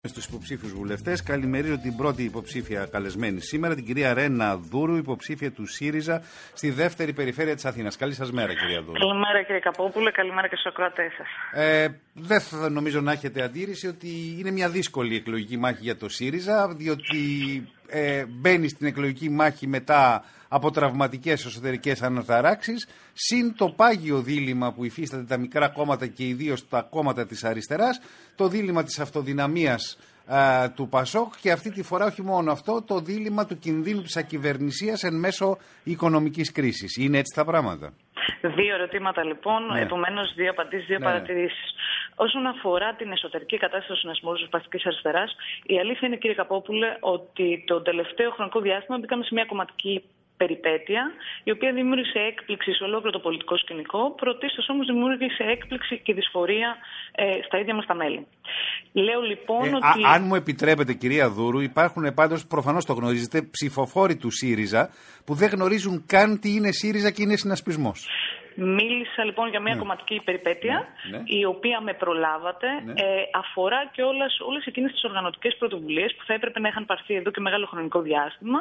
Στους υποψήφιους βουλευτές, καλημερίζω την πρώτη υποψήφια καλεσμένη σήμερα, την κυρία Ρένα Δούρου, υποψήφια του ΣΥΡΙΖΑ στη δεύτερη περιφέρεια της Αθήνας. Καλή σας μέρα, κυρία Δούρου. Καλημέρα, κύριε Καπόπουλε, καλημέρα και στους ακροατές σας. Δεν θα νομίζω να έχετε αντίρρηση ότι είναι μια δύσκολη εκλογική μάχη για το ΣΥΡΙΖΑ, διότι μπαίνει στην εκλογική μάχη μετά από τραυματικές εσωτερικές αναταράξεις, συν το πάγιο δίλημμα που υφίσταται τα μικρά κόμματα και ιδίως τα κόμματα της αριστεράς, το δίλημμα της αυτοδυναμίας του ΠΑΣΟΚ και αυτή τη φορά όχι μόνο αυτό, το δίλημμα του κινδύνου της ακυβερνησίας εν μέσω οικονομικής κρίσης. Είναι έτσι τα πράγματα? Δύο ερωτήματα λοιπόν, επομένως δύο απαντήσεις, δύο παρατηρήσεις. Όσον αφορά την εσωτερική κατάσταση των συνασπισμών της Ριζοσπαστικής Αριστεράς, η αλήθεια είναι, κύριε Καπόπουλε, ότι το τελευταίο χρονικό διάστημα μπήκαμε σε μια κομματική περιπέτεια, η οποία δημιούργησε έκπληξη σε ολόκληρο το πολιτικό σκηνικό, πρωτίστως όμως δημιούργησε έκπληξη και δυσφορία στα ίδια μας τα μέλη. Λέω λοιπόν ότι... Αν μου επιτρέπετε, κυρία Δούρου, υπάρχουν πάντως, προφανώς το γνωρίζετε, ψηφοφόροι του ΣΥΡΙΖΑ που δεν γνωρίζουν καν τι είναι ΣΥΡΙΖΑ και είναι συνασπισμός. Μίλησα λοιπόν για μια κομματική περιπέτεια, η οποία με προλάβατε, αφορά και όλες εκείνες τις οργανωτικές πρωτοβουλίες που θα έπρεπε να είχαν πάρθει εδώ και μεγάλο χρονικό διάστημα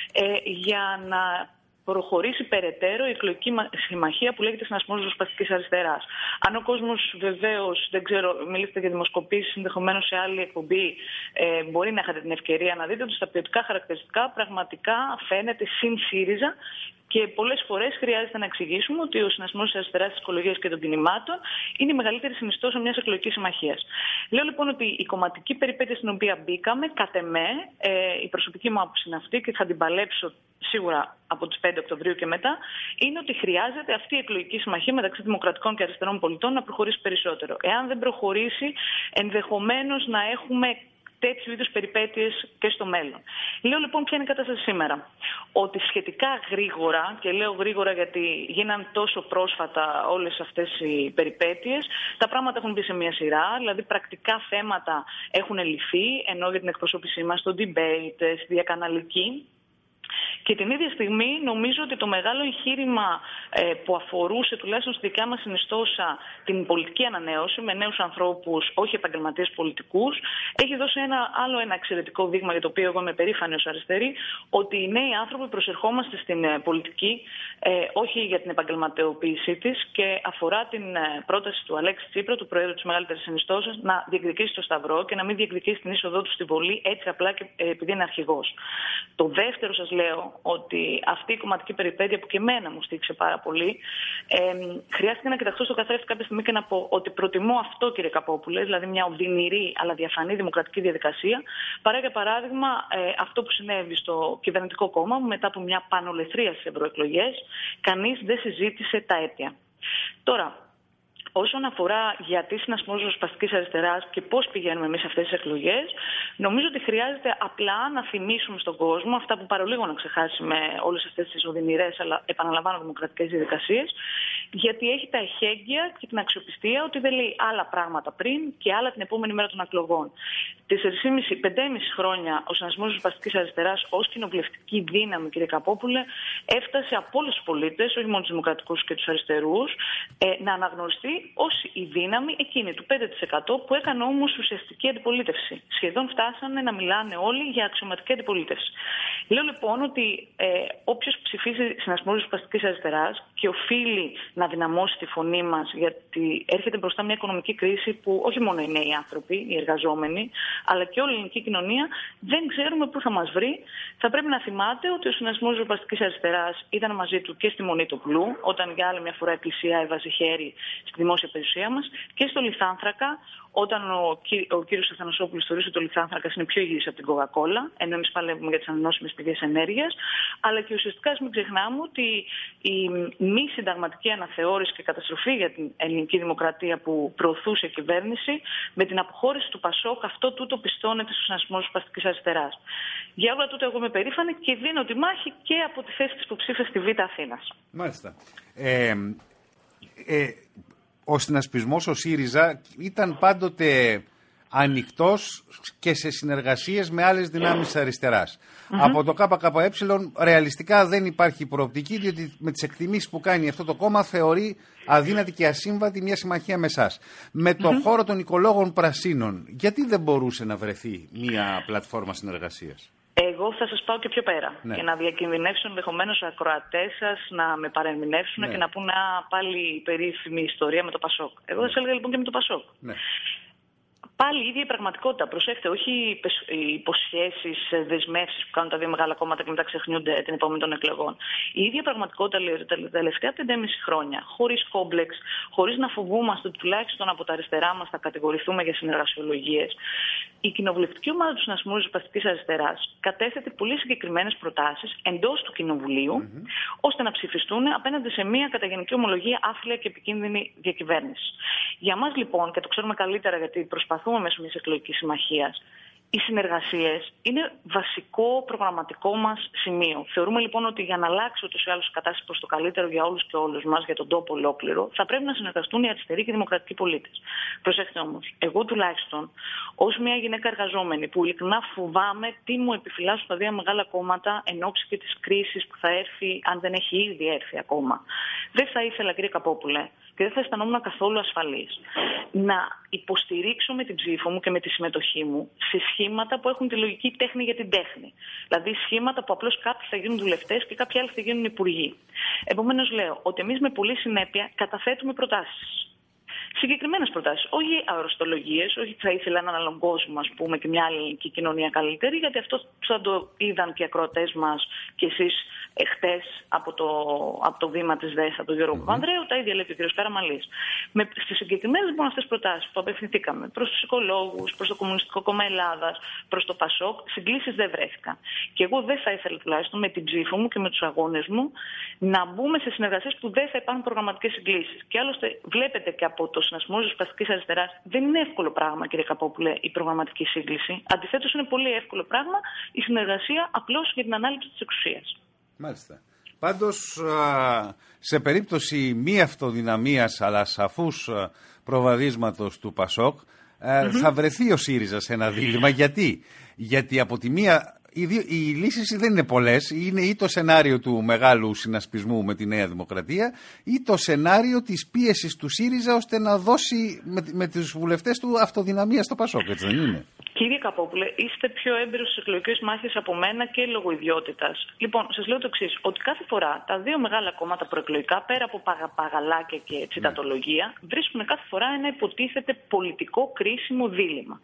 για να προχωρήσει περαιτέρω η εκλογική συμμαχία που λέγεται Συνασπισμός Ριζοσπαστικής Αριστεράς. Αν ο κόσμος βεβαίως, δεν ξέρω, μιλήσετε για δημοσκοπήσεις, ενδεχομένως σε άλλη εκπομπή, μπορεί να είχατε την ευκαιρία να δείτε ότι στα ποιοτικά χαρακτηριστικά πραγματικά φαίνεται συν ΣΥΡΙΖΑ. Και πολλές φορές χρειάζεται να εξηγήσουμε ότι ο συνασπισμός της αριστεράς, της οικολογίας και των κινημάτων είναι η μεγαλύτερη συνιστόσα μιας εκλογικής συμμαχίας. Λέω λοιπόν ότι η κομματική περιπέτεια στην οποία μπήκαμε, κατ' εμέ, η προσωπική μου άποψη είναι αυτή και θα την παλέψω σίγουρα από τις 5 Οκτωβρίου και μετά, είναι ότι χρειάζεται αυτή η εκλογική συμμαχία μεταξύ δημοκρατικών και αριστερών πολιτών να προχωρήσει περισσότερο. Εάν δεν προχωρήσει, ενδεχομένως να έχουμε τέτοιου είδους περιπέτειες και στο μέλλον. Λέω λοιπόν ποια είναι η κατάσταση σήμερα. Ότι σχετικά γρήγορα, και λέω γρήγορα γιατί γίναν τόσο πρόσφατα όλες αυτές οι περιπέτειες, τα πράγματα έχουν μπει σε μια σειρά, δηλαδή πρακτικά θέματα έχουν λυθεί, ενώ για την εκπροσώπησή μας στο debate, στη διακαναλική. Και την ίδια στιγμή νομίζω ότι το μεγάλο εγχείρημα που αφορούσε τουλάχιστον στη δικιά μας συνιστόσα την πολιτική ανανέωση με νέους ανθρώπους, όχι επαγγελματίες πολιτικούς, έχει δώσει ένα εξαιρετικό δείγμα για το οποίο εγώ είμαι περήφανη ως αριστερή, ότι οι νέοι άνθρωποι προσερχόμαστε στην πολιτική όχι για την επαγγελματιοποίησή της και αφορά την πρόταση του Αλέξη Τσίπρα, του Προέδρου της μεγαλύτερης συνιστώσας, να διεκδικήσει το Σταυρό και να μην διεκδικήσει την είσοδό του στη Βολή έτσι απλά και επειδή είναι αρχηγός. Το δεύτερο, σας λέω, ότι αυτή η κομματική περιπέτεια που και εμένα μου στήξε πάρα πολύ, χρειάστηκε να κοιταχθώ στο καθρέφτη κάποια στιγμή και να πω ότι προτιμώ αυτό, κύριε Καπόπουλε, δηλαδή μια οδυνηρή αλλά διαφανή δημοκρατική διαδικασία, παρά για παράδειγμα αυτό που συνέβη στο κυβερνητικό κόμμα μου μετά από μια πανολεθρία στις ευρωεκλογές. Κανείς δεν συζήτησε τα αίτια. Τώρα, όσον αφορά γιατί συνασπισμός Ριζοσπαστικής Αριστεράς και πώς πηγαίνουμε εμείς σε αυτές τις εκλογές, νομίζω ότι χρειάζεται απλά να θυμίσουμε στον κόσμο αυτά που παρολίγο να ξεχάσει με όλες αυτές τις οδυνηρές, αλλά επαναλαμβάνω δημοκρατικές διαδικασίες, γιατί έχει τα εχέγγυα και την αξιοπιστία ότι δεν λέει άλλα πράγματα πριν και άλλα την επόμενη μέρα των εκλογών. 4,5-5,5 χρόνια ο συνασπισμός Ριζοσπαστικής Αριστεράς ως κοινοβουλευτική δύναμη, κύριε Καπόπουλε, έφτασε από όλους τους πολίτες, όχι μόνο τους δημοκρατικούς και τους αριστερούς, να αναγνωριστεί ως η δύναμη εκείνη του 5% που έκανε όμως ουσιαστική αντιπολίτευση. Σχεδόν φτάσανε να μιλάνε όλοι για αξιωματική αντιπολίτευση. Λέω λοιπόν ότι όποιος ψηφίζει συνασπισμό Ριζοσπαστικής Αριστεράς και οφείλει να δυναμώσει τη φωνή μας, γιατί έρχεται μπροστά μια οικονομική κρίση που όχι μόνο οι νέοι άνθρωποι, οι εργαζόμενοι, αλλά και όλη η ελληνική κοινωνία δεν ξέρουμε πού θα μας βρει. Θα πρέπει να θυμάται ότι ο συνασπισμός Ριζοσπαστικής Αριστεράς ήταν μαζί του και στη Μονή του Πλού, όταν για άλλη μια φορά η Εκκλησία έβαζε χέρι στη δημόσια περιουσία μας, και στο Λιθάνθρακα, όταν ο κύριος Αθανασόπουλος θεωρούσε ότι ο Λιθάνθρακας είναι πιο υγιής από την Coca-Cola, ενώ εμείς παλεύουμε για τις ανανεώσιμες πηγές ενέργειας, αλλά και ουσιαστικά μην ξεχνάμε ότι η μη συνταγματική αναθεώρηση και καταστροφή για την ελληνική δημοκρατία που προωθούσε η κυβέρνηση, με την αποχώρηση του ΠΑΣΟΚ, αυτό τούτο πιστώνεται στο συνασπισμό Ριζοσπαστικής Αριστεράς. Για όλα τούτα εγώ είμαι περήφανη και δίνω τη μάχη και από τη θέση της υποψήφιας στη Β' Αθήνας. Μάλιστα. Ο συνασπισμός, ο ΣΥΡΙΖΑ, ήταν πάντοτε ανοιχτός και σε συνεργασίες με άλλες δυνάμεις της αριστεράς. Από το ΚΚΕ ρεαλιστικά δεν υπάρχει προοπτική, διότι με τις εκτιμήσεις που κάνει αυτό το κόμμα θεωρεί αδύνατη και ασύμβατη μια συμμαχία με εσάς. Με το χώρο των οικολόγων πρασίνων, γιατί δεν μπορούσε να βρεθεί μια πλατφόρμα συνεργασίας? Εγώ θα σας πάω και πιο πέρα. Ναι. Για να διακινδυνεύσουν ενδεχομένως οι ακροατές σας να με παρεμηνεύσουν και να πούνε πάλι περίφημη ιστορία με το Πασόκ. Εγώ θα σας έλεγα λοιπόν και με το Πασόκ. Ναι. Πάλι η ίδια η πραγματικότητα. Προσέχτε, όχι οι υποσχέσεις, δεσμεύσεις που κάνουν τα δύο μεγάλα κόμματα και μετά ξεχνιούνται την επόμενη των εκλογών. Η ίδια πραγματικότητα λέει τα τελευταία 5,5 χρόνια, χωρίς κόμπλεξ, χωρίς να φοβούμαστε ότι τουλάχιστον από τα αριστερά μας θα κατηγορηθούμε για συνεργασιολογίες. Η κοινοβουλευτική ομάδα του Συνασπισμού Ριζοσπαστικής Αριστεράς κατέθετε πολύ συγκεκριμένες προτάσεις εντός του Κοινοβουλίου, ώστε να ψηφιστούν απέναντι σε μια κατά γενική ομολογία άθλια και επικίνδυνη διακυβέρνηση. Για μας λοιπόν, και το ξέρουμε καλύτερα γιατί προσπαθούμε μέσω μιας εκλογικής συμμαχίας, οι συνεργασίες είναι βασικό προγραμματικό μας σημείο. Θεωρούμε λοιπόν ότι για να αλλάξει ούτως ή άλλως η κατάσταση προς το καλύτερο για όλους και όλους μας, για τον τόπο ολόκληρο, θα πρέπει να συνεργαστούν οι αριστεροί και οι δημοκρατικοί πολίτες. Προσέξτε όμως, εγώ τουλάχιστον, ως μια γυναίκα εργαζόμενη που ειλικρινά φοβάμαι τι μου επιφυλάσσουν τα δύο μεγάλα κόμματα εν ώψη και της κρίσης που θα έρθει, αν δεν έχει ήδη έρθει ακόμα, δεν θα ήθελα, κύριε Καπόπουλε, και δεν θα αισθανόμουν καθόλου ασφαλής να υποστηρίξω με την ψήφο μου και με τη συμμετοχή μου σε σχήματα που έχουν τη λογική τέχνη για την τέχνη. Δηλαδή σχήματα που απλώς κάποιοι θα γίνουν δουλευτές και κάποιοι άλλοι θα γίνουν υπουργοί. Επομένως λέω ότι εμείς με πολλή συνέπεια καταθέτουμε προτάσεις. Συγκεκριμένες προτάσεις. Όχι αοριστολογίες, όχι θα ήθελα έναν άλλον κόσμο, ας πούμε, και μια άλλη κοινωνία καλύτερη, γιατί αυτό θα το είδαν και οι ακροατές μας και εσείς εχθές από το βήμα της ΔΕΣΑ, του Γιώργου Παπανδρέου, τα ίδια λέει και ο κ. Καραμαλής. Στις συγκεκριμένες λοιπόν αυτές προτάσεις που απευθυνθήκαμε προς τους οικολόγους, προς το Κομμουνιστικό Κόμμα Ελλάδας, προς το Πασόκ, συγκλήσεις δεν βρέθηκαν. Και εγώ δεν θα ήθελα τουλάχιστον με την ψήφο μου και με τους αγώνες μου να μπούμε σε συνεργασίες που δεν θα υπάρχουν προγραμματικές συγκλήσεις. Και άλλωστε βλέπετε και από το Συνασπισμό Ριζοσπαστικής Αριστεράς δεν είναι εύκολο πράγμα, κύριε Καπόπουλε, η προγραμματική σύγκληση. Αντιθέτως, είναι πολύ εύκολο πράγμα η συνεργασία απλώς για την ανάληψη της εξουσίας. Μάλιστα. Πάντως, σε περίπτωση μη αυτοδυναμίας αλλά σαφούς προβαδίσματος του Πασόκ, θα βρεθεί ο ΣΥΡΙΖΑ σε ένα δίλημμα. Γιατί από τη μία οι λύσεις δεν είναι πολλές. Είναι ή το σενάριο του μεγάλου συνασπισμού με τη Νέα Δημοκρατία ή το σενάριο της πίεσης του ΣΥΡΙΖΑ ώστε να δώσει με τους βουλευτές του αυτοδυναμία στο Πασόκ, έτσι δεν είναι? Κύριε Καπόπουλε, είστε πιο έμπειρος στις εκλογικές μάχες από μένα και λόγω ιδιότητας. Λοιπόν, σας λέω το εξής, ότι κάθε φορά τα δύο μεγάλα κόμματα προεκλογικά, πέρα από παγαλάκια και τσιτατολογία, βρίσκουν κάθε φορά ένα υποτίθεται πολιτικό κρίσιμο δίλημμα.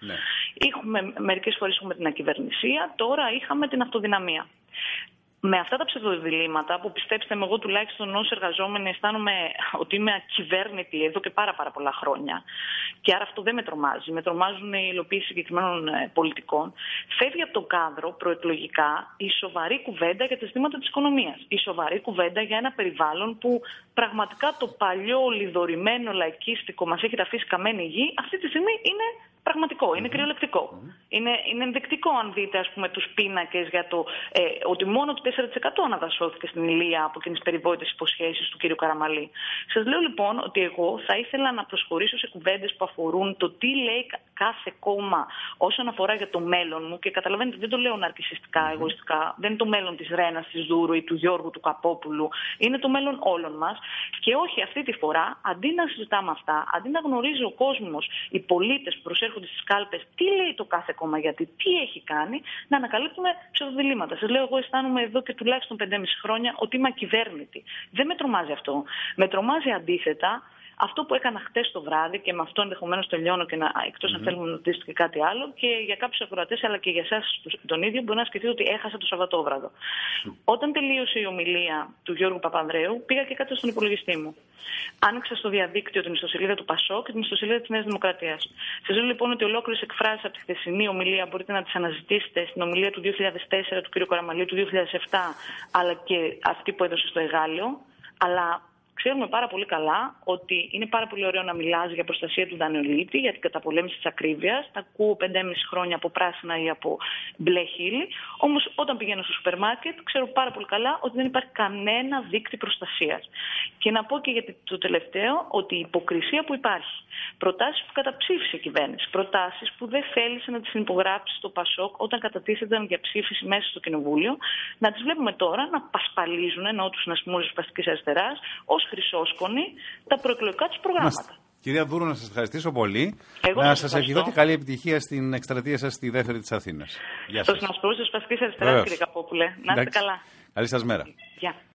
Μερικές φορές έχουμε την ακυβερνησία, τώρα είχαμε την αυτοδυναμία. Με αυτά τα ψευδοδιλήμματα, που πιστέψτε με, εγώ τουλάχιστον ως εργαζόμενη αισθάνομαι ότι είμαι ακυβέρνητη εδώ και πάρα πολλά χρόνια, και άρα αυτό δεν με τρομάζει. Με τρομάζουν οι υλοποίησεις συγκεκριμένων πολιτικών. Φεύγει από το κάδρο προεκλογικά η σοβαρή κουβέντα για τα ζητήματα της οικονομίας. Η σοβαρή κουβέντα για ένα περιβάλλον που πραγματικά το παλιό λιδωρημένο λαϊκίστικο μας έχει αφήσει καμένη γη, αυτή τη στιγμή είναι πραγματικό, είναι κυριολεκτικό. Είναι ενδεικτικό αν δείτε, ας πούμε, τους πίνακες για το ότι μόνο το 4% αναδασώθηκε στην Ηλία από εκείνες τις περιβόητες υποσχέσεις του κ. Καραμαλή. Σας λέω λοιπόν ότι εγώ θα ήθελα να προσχωρήσω σε κουβέντες που αφορούν το τι λέει κάθε κόμμα όσον αφορά για το μέλλον μου, και καταλαβαίνετε δεν το λέω ναρκισσιστικά, εγωιστικά, δεν είναι το μέλλον της Ρένας, της Δούρου ή του Γιώργου του Καπόπουλου, είναι το μέλλον όλων μας. Και όχι αυτή τη φορά, αντί να συζητάμε αυτά, αντί να γνωρίζει ο κόσμος, οι πολίτες που προσέρχονται στις κάλπες, τι λέει το κάθε κόμμα, γιατί τι έχει κάνει, να ανακαλύπτουμε ψευδοδιλήμματα. Σας λέω, εγώ αισθάνομαι εδώ και τουλάχιστον 5,5 χρόνια ότι είμαι ακυβέρνητη. Δεν με τρομάζει αυτό. Με τρομάζει αντίθετα αυτό που έκανα χτες το βράδυ, και με αυτό ενδεχομένως τελειώνω, και εκτός αν θέλουμε να ρωτήσετε και κάτι άλλο, και για κάποιους ακροατές αλλά και για εσάς τον ίδιο, μπορεί να σκεφτείτε ότι έχασα το Σαββατόβραδο. Όταν τελείωσε η ομιλία του Γιώργου Παπανδρέου, πήγα και κάτω στον υπολογιστή μου. Άνοιξα στο διαδίκτυο την ιστοσελίδα του Πασόκ και την ιστοσελίδα της Νέας Δημοκρατίας. Σας λέω λοιπόν ότι ολόκληρες εκφράσεις από τη χθεσινή ομιλία μπορείτε να τις αναζητήσετε στην ομιλία του 2004 του κ. Καραμαλή, του 2007, αλλά και αυτή που έδωσε στο Εγάλεο. Αλλά ξέρουμε πάρα πολύ καλά ότι είναι πάρα πολύ ωραίο να μιλάς για προστασία του δανειολήπτη, για την καταπολέμηση της ακρίβειας. Τα ακούω 5,5 χρόνια από πράσινα ή από μπλε χείλη. Όμως, όταν πηγαίνω στο σούπερ μάρκετ, ξέρω πάρα πολύ καλά ότι δεν υπάρχει κανένα δείκτη προστασίας. Και να πω και για το τελευταίο, ότι η υποκρισία που υπάρχει, προτάσεις που καταψήφισε η κυβέρνηση, προτάσεις που δεν θέλησε να τις υπογράψει στο ΠΑΣΟΚ όταν κατατίθενταν για ψήφιση μέσα στο Κοινοβούλιο, να τις βλέπουμε τώρα να πασπαλίζουν, ενώ τους συνασπισμούς της Ριζοσπαστικής Αριστεράς, ως χρυσόσκονοι τα προεκλογικά τους προγράμματα. Κυρία Δούρου, να σας ευχαριστήσω πολύ. Εγώ να σας ευχηθώ και καλή επιτυχία στην εκστρατεία σας στη δεύτερη της Αθήνας. Στο συνασπισμό της Ριζοσπαστικής Αριστεράς, κύριε Καπόπουλε. Να είστε καλά. Καλή σας μέρα. Γεια.